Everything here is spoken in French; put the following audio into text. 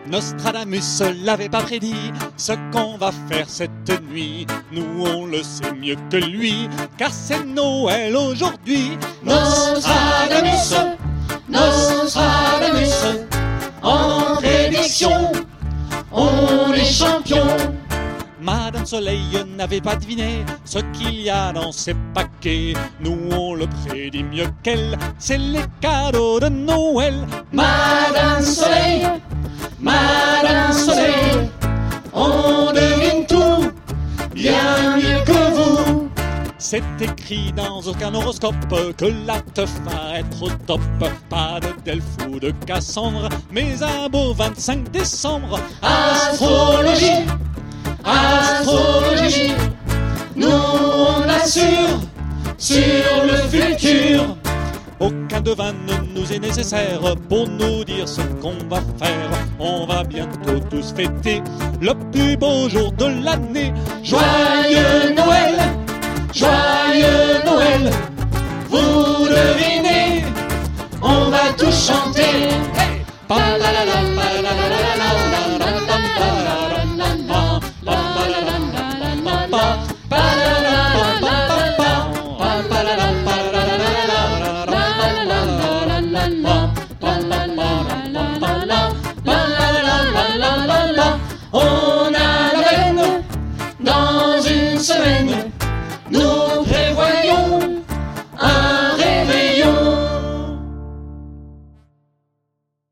Nostradamus l'avait pas prédit, ce qu'on va faire cette nuit. Nous on le sait mieux que lui, car c'est Noël aujourd'hui. Nostradamus, Nostradamus, en prédiction, on est champion. Madame Soleil n'avait pas deviné ce qu'il y a dans ces paquets. Nous on le prédit mieux qu'elle, c'est les cadeaux de Noël. Madame Soleil, Madame Soleil, on devine tout, bien mieux que vous. C'est écrit dans aucun horoscope que la teuf va être au top. Pas de Delphes ou de Cassandre, mais un beau 25 décembre. Astrologie, astrologie, nous on assure sur le futur. Aucun devin ne nous est nécessaire pour nous dire ce qu'on va faire. On va bientôt tous fêter le plus beau jour de l'année. Joyeux Noël!